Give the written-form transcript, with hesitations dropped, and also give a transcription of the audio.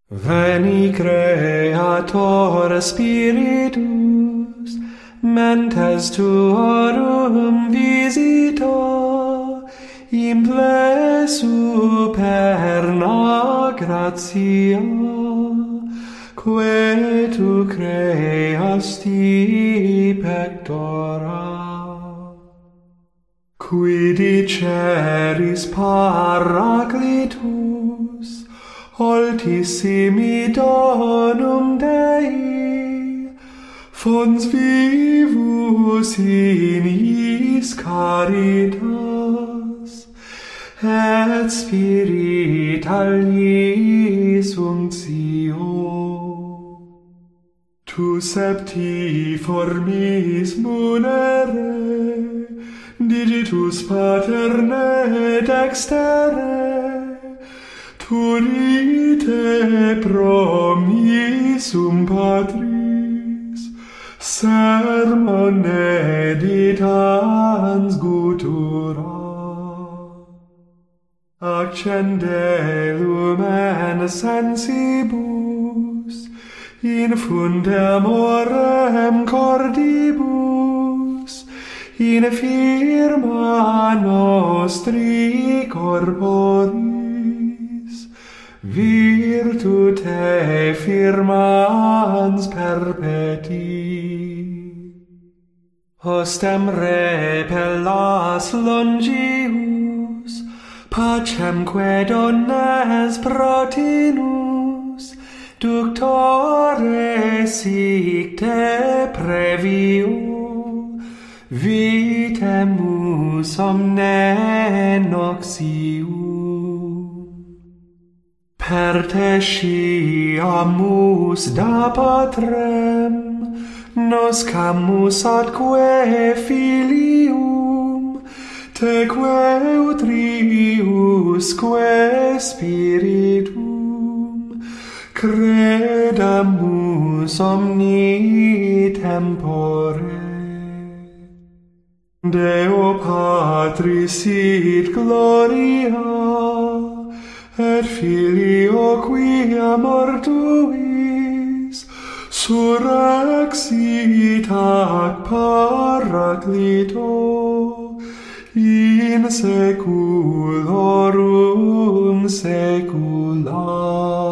Veni Creator Spiritus, mentes tuorum visita, imple superna gratia, que tu creasti pectora. Qui diceris Paraclitus, Altissimi donum Dei, fons vivus in iis caritas, et spirit aliis unctio. Tu septi formis munere, digitus paterne dextere, turite promissum Patris, sermone ditans gutura. Accende lumen sensibus, infunde amorem cordibus, in firma nostri corporis, virtute firmans perpeti. Hostem repellas longius, pacemque donnes protinus, ductore sic te previo, vitemus omne noxium. Per te sciamus da patrem, noscamus atque filium, teque utriusque spiritum, credamus omni tempore. Deo Patris sit gloria, et Filio quia mortuis, surrexit ac Paraclito, in saeculorum saecula.